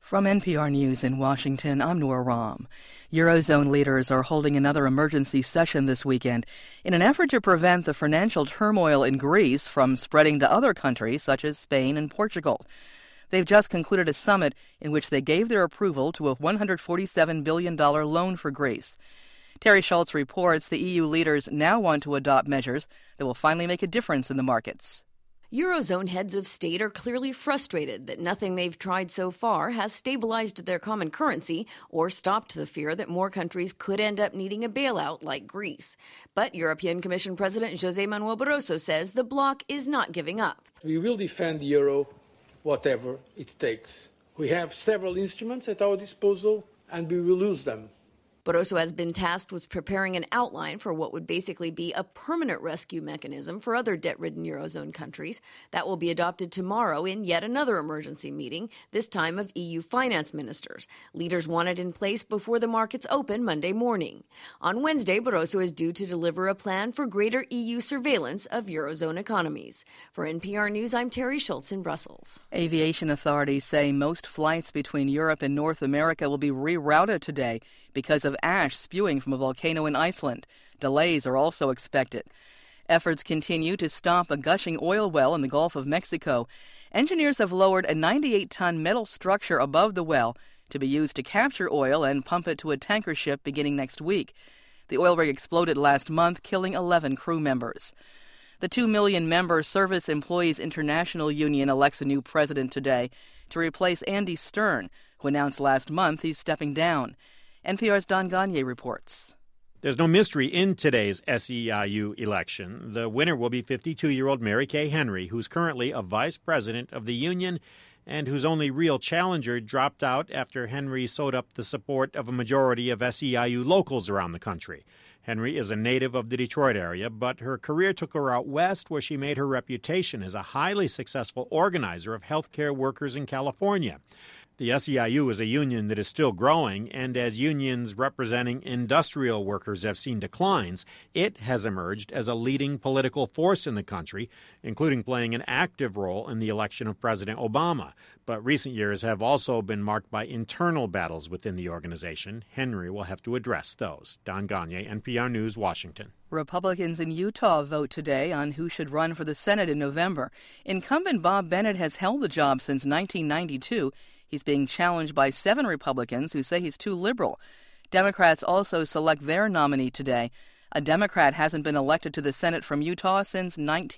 From NPR News in Washington, I'm Noor Ram. Eurozone leaders are holding another emergency session this weekend in an effort to prevent the financial turmoil in Greece from spreading to other countries such as Spain and Portugal. They've just concluded a summit in which they gave their approval to a $147 billion loan for Greece. Terry Schultz reports the EU leaders now want to adopt measures that will finally make a difference in the markets. Eurozone heads of state are clearly frustrated that nothing they've tried so far has stabilized their common currency or stopped the fear that more countries could end up needing a bailout like Greece. But European Commission President José Manuel Barroso says the bloc is not giving up. We will defend the euro, whatever it takes. We have several instruments at our disposal, and we will use them. Barroso has been tasked with preparing an outline for what would basically be a permanent rescue mechanism for other debt-ridden Eurozone countries. That will be adopted tomorrow in yet another emergency meeting, this time of EU finance ministers. Leaders want it in place before the markets open Monday morning. On Wednesday, Barroso is due to deliver a plan for greater EU surveillance of Eurozone economies. For NPR News, I'm Terry Schultz in Brussels. Aviation authorities say most flights between Europe and North America will be rerouted today because of ash spewing from a volcano in Iceland. Delays are also expected. Efforts continue to stop a gushing oil well in the Gulf of Mexico. Engineers have lowered a 98-ton metal structure above the well to be used to capture oil and pump it to a tanker ship beginning next week. The oil rig exploded last month, killing 11 crew members. The 2 million-member Service Employees International Union elects a new president today to replace Andy Stern, who announced last month he's stepping down. NPR's Don Gagné reports. There's no mystery in today's SEIU election. The winner will be 52-year-old Mary Kay Henry, who's currently a vice president of the union and whose only real challenger dropped out after Henry sewed up the support of a majority of SEIU locals around the country. Henry is a native of the Detroit area, but her career took her out west, where she made her reputation as a highly successful organizer of healthcare workers in California. The SEIU is a union that is still growing, and as unions representing industrial workers have seen declines, it has emerged as a leading political force in the country, including playing an active role in the election of President Obama. But recent years have also been marked by internal battles within the organization. Henry will have to address those. Don Gagné, NPR News, Washington. Republicans in Utah vote today on who should run for the Senate in November. Incumbent Bob Bennett has held the job since 1992. He's being challenged by 7 Republicans who say he's too liberal. Democrats also select their nominee today. A Democrat hasn't been elected to the Senate from Utah since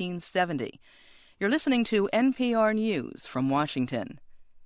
1970. You're listening to NPR News from Washington.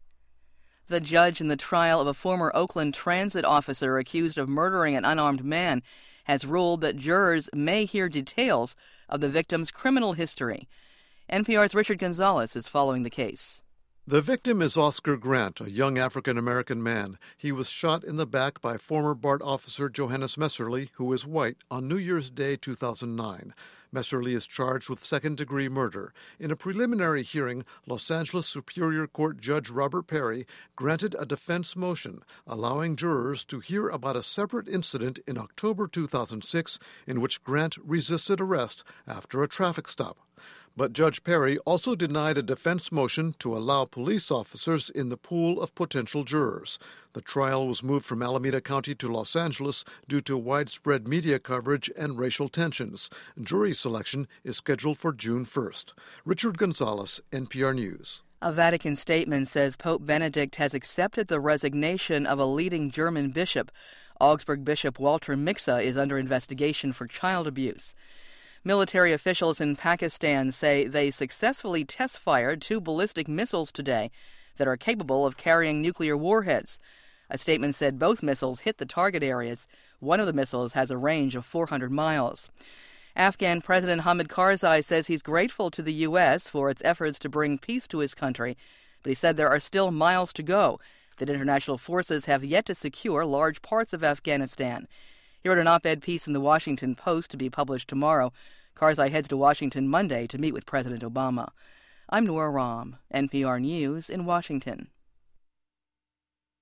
The judge in the trial of a former Oakland transit officer accused of murdering an unarmed man has ruled that jurors may hear details of the victim's criminal history. NPR's Richard Gonzalez is following the case. The victim is Oscar Grant, a young African-American man. He was shot in the back by former BART officer Johannes Messerly, who is white, on New Year's Day 2009. Messerly is charged with second-degree murder. In a preliminary hearing, Los Angeles Superior Court Judge Robert Perry granted a defense motion allowing jurors to hear about a separate incident in October 2006 in which Grant resisted arrest after a traffic stop. But Judge Perry also denied a defense motion to allow police officers in the pool of potential jurors. The trial was moved from Alameda County to Los Angeles due to widespread media coverage and racial tensions. Jury selection is scheduled for June 1st. Richard Gonzalez, NPR News. A Vatican statement says Pope Benedict has accepted the resignation of a leading German bishop. Augsburg Bishop Walter Mixa is under investigation for child abuse. Military officials in Pakistan say they successfully test-fired 2 ballistic missiles today that are capable of carrying nuclear warheads. A statement said both missiles hit the target areas. One of the missiles has a range of 400 miles. Afghan President Hamid Karzai says he's grateful to the U.S. for its efforts to bring peace to his country, but he said there are still miles to go, that international forces have yet to secure large parts of Afghanistan. He wrote an op-ed piece in the Washington Post to be published tomorrow. Karzai heads to Washington Monday to meet with President Obama. I'm Noor Ram, NPR News in Washington.